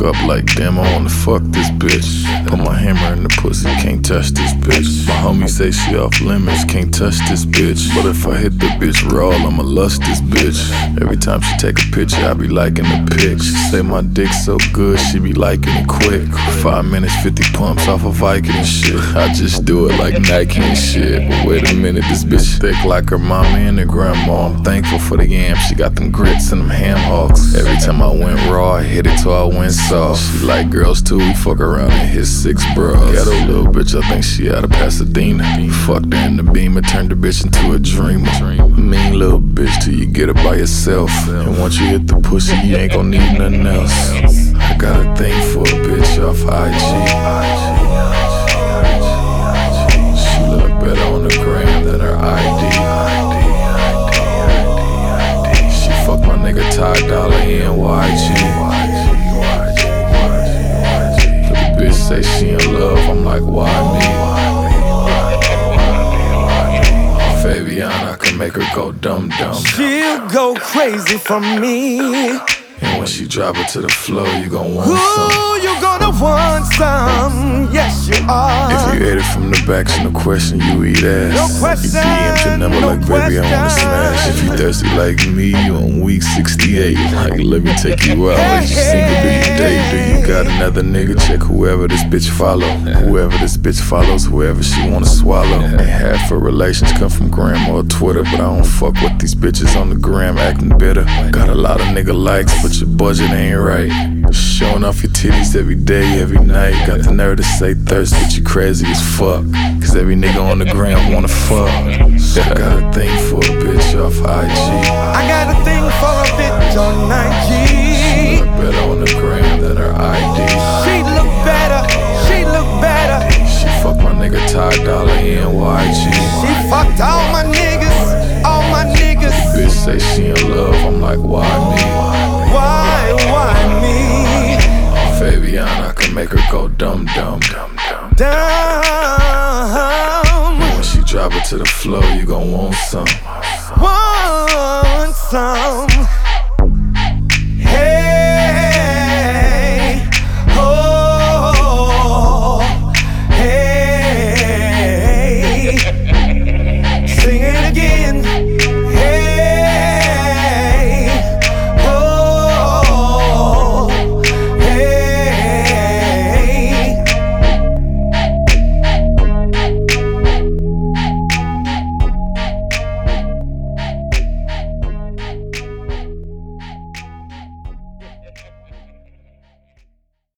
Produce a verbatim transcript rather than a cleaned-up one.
woke up like, damn, I wanna fuck this bitch. Put my hammer in the pussy, can't touch this bitch. My homie say she off limits, can't touch this bitch. But if I hit the bitch raw, I'ma lust this bitch. Every time she take a picture, I be liking the pic. She say my dick so good, she be liking it quick. Five minutes, fifty pumps off of Viking and shit. I just do it like Nike and shit. But wait a minute, this bitch thick like her mama and her grandma. I'm thankful for the yam, she got them grits and them ham hocks. Every time I went raw, I hit it till I went soft. She like girls too, we fuck around and hit six bras. Got a little bitch, I think she out of Pasadena. Fucked her in the Beamer, turned the bitch into a dreamer. Mean little bitch till you get it by yourself. And once you hit the pussy, you ain't gon' need nothing else. I got a thing for a bitch off I G. She look better on the gram than her I D. She fuck my nigga Ty Dolla and Y G. The bitch say she in love, I'm like, why me? Fabiana, I can make her go dumb dumb. She'll go crazy for me. And when she drop it to the floor, you gon' want Ooh, some. you gonna want some. Yes, you are. If you ate it from the back's no question, you eat ass. No question, You D M'd your number no like, baby, I wanna question. smash. If you thirsty like me, you on week sixty-eight. Like, let me take you out. Is you single? Do you date? Do you got another nigga? Check whoever this bitch follow. Whoever this bitch follows, whoever she wanna swallow. And half her relations come from gram or Twitter. But I don't fuck with these bitches on the gram acting bitter. Got a lot of nigga likes, but your budget ain't right. Showing off your titties every day, every night. Got the nerve to say thirst, but you crazy as fuck. Cause every nigga on the gram wanna fuck. I got a thing for a bitch off I G. I got a thing for a bitch on I G. She look better on the gram than her I D. She look better, she look better. She fuck my nigga Ty Dolla and Y G. She fucked all my niggas, all my niggas. Bitch say she in love, I'm like, why me? Why, why me? Fabiana, I can make her go dumb dumb dumb dumb. Dumb. When she drop it to the floor, you gon' want some. Want some.